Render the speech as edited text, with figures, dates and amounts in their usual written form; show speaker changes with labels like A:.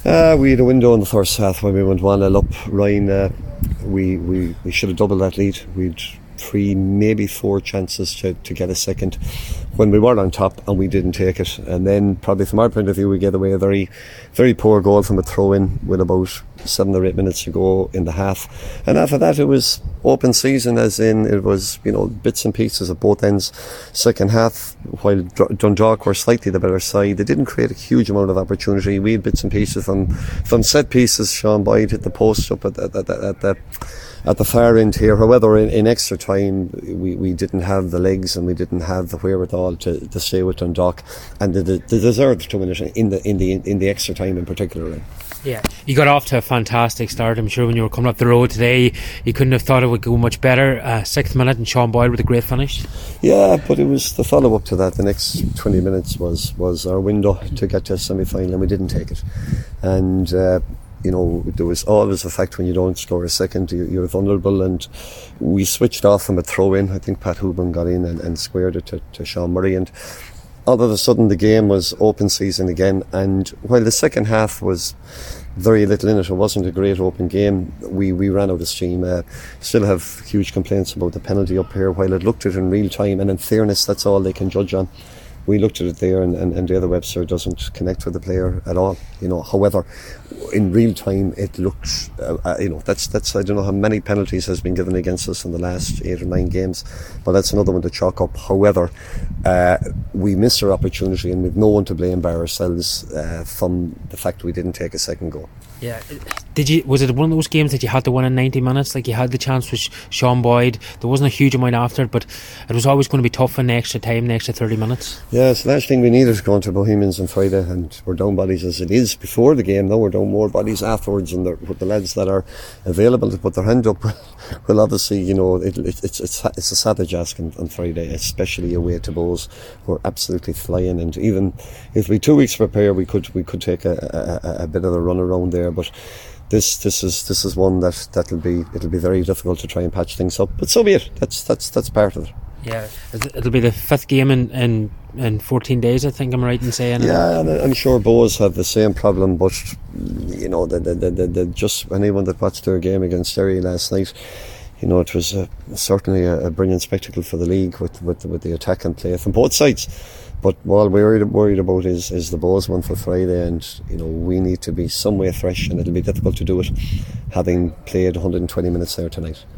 A: We had a window in the first half when we went 1-0 up. Ryan, we should have doubled that lead. We'd 3, maybe 4 chances to get a second when we were on top, and we didn't take it. And then probably from our point of view, we get away a very, very poor goal from a throw-in with about 7 or 8 minutes to go in the half. And after that, it was open season, as in it was, bits and pieces at both ends. Second half, while Dundalk were slightly the better side, they didn't create a huge amount of opportunity. We had bits and pieces from set pieces. Sean Boyd hit the post up at the far end here. However, in extra time, we didn't have the legs and we didn't have the wherewithal to stay with Dundalk, and they deserved to win it in the extra time in particular.
B: Yeah, you got off to a fantastic start. I'm sure when you were coming up the road today, you couldn't have thought it would go much better. 6th minute, and Sean Boyd with a great finish.
A: Yeah, but it was the follow up to that. The next 20 minutes was our window to get to a semi-final, and we didn't take it. And there was always a fact when you don't score a second, you're vulnerable, and we switched off from a throw-in. I think Pat Hoban got in and squared it to Sean Murray, and all of a sudden the game was open season again. And while the second half was very little in it wasn't a great open game, we ran out of steam. Still have huge complaints about the penalty up here. While it looked at it in real time, and in fairness, that's all they can judge on. We looked at it there, and the other Webster doesn't connect with the player at all. However, in real time, it looks. That's I don't know how many penalties has been given against us in the last 8 or 9 games, but that's another one to chalk up. However, we missed our opportunity, and we've no one to blame by ourselves from the fact we didn't take a second goal.
B: Yeah, was it one of those games that you had to win in 90 minutes? Like, you had the chance with Sean Boyd, there wasn't a huge amount after it, but it was always going to be tough in the extra time, the extra 30 minutes.
A: Yeah, it's the last thing we needed going to Bohemians on Friday, and we're down bodies as it is before the game. Now we're down more bodies afterwards, and with the lads that are available to put their hand up, well, obviously, it's a savage ask on Friday, especially away to Bohs. We're absolutely flying, and even if we 2 weeks to prepare, we could take a bit of a run around there. But this is one it'll be very difficult to try and patch things up. But so be it. That's part of it. Yeah,
B: it'll be the 5th game in 14 days. I think I'm right in saying.
A: Yeah, and I'm sure Bohs have the same problem. But the just anyone that watched their game against Derry last night, it was certainly a brilliant spectacle for the league with the attack and play from both sides. But what we're worried about is the Bohs one for Friday, and we need to be some way fresh, and it'll be difficult to do it having played 120 minutes there tonight.